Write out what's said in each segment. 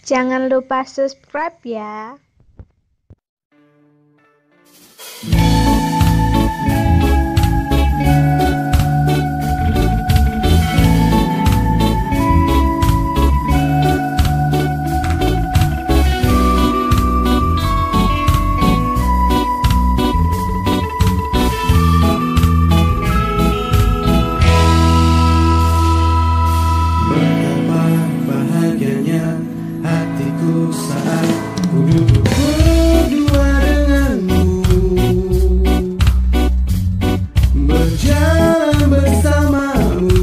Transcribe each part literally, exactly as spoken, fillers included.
Jangan lupa subscribe ya. Hatiku saat ku duduk berdua denganmu, berjalan bersamamu,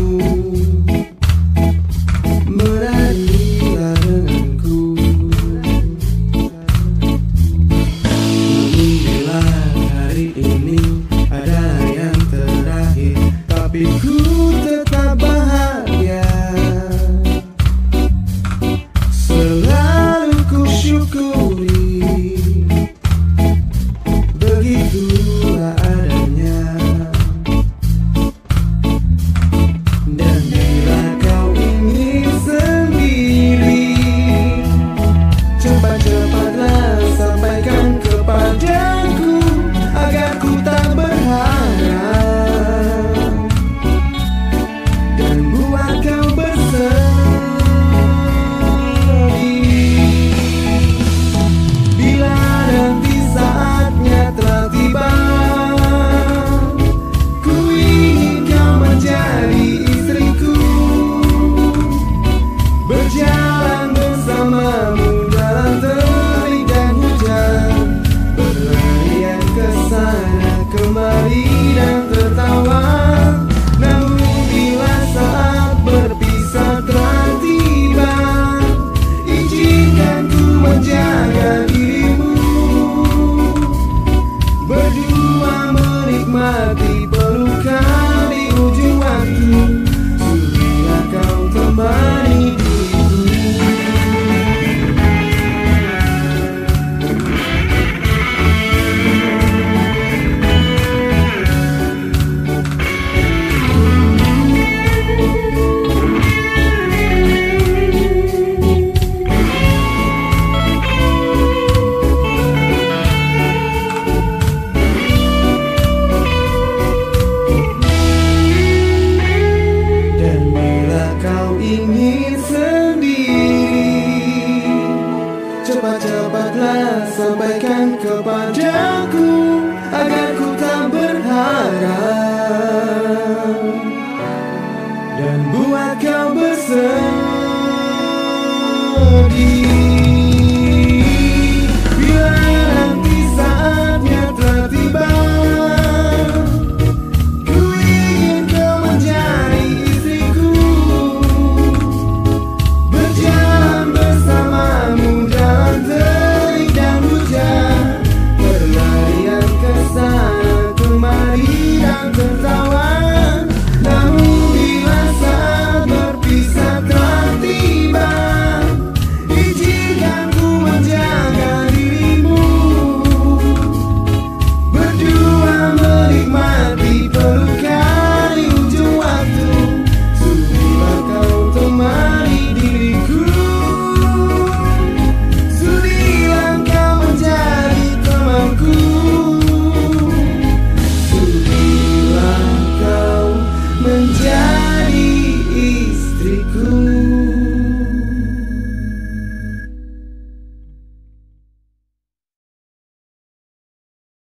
beranilah denganku. Namun bila hari ini adalah yang terakhir, tapi ku tetap bahagia. Selalu ku syukuri, begitulah adanya. Dan bila kau ingin sendiri, cepat-cepatlah sampaikan kepadaku, agar ku tak berharap dan buat kau bersedih. Berjalan bersamamu dalam terik dan hujan, berlarian ke sana kemari dan tertawa. Namun bila saat berpisah telah tiba, izinkan ku menjaga dirimu, berdua menikmati pelukan di ujung waktu. Sudilah kau temani ingin sendiri, cepat-cepatlah sampaikan kepadaku, agar ku tak berharap dan buat kau bersedih.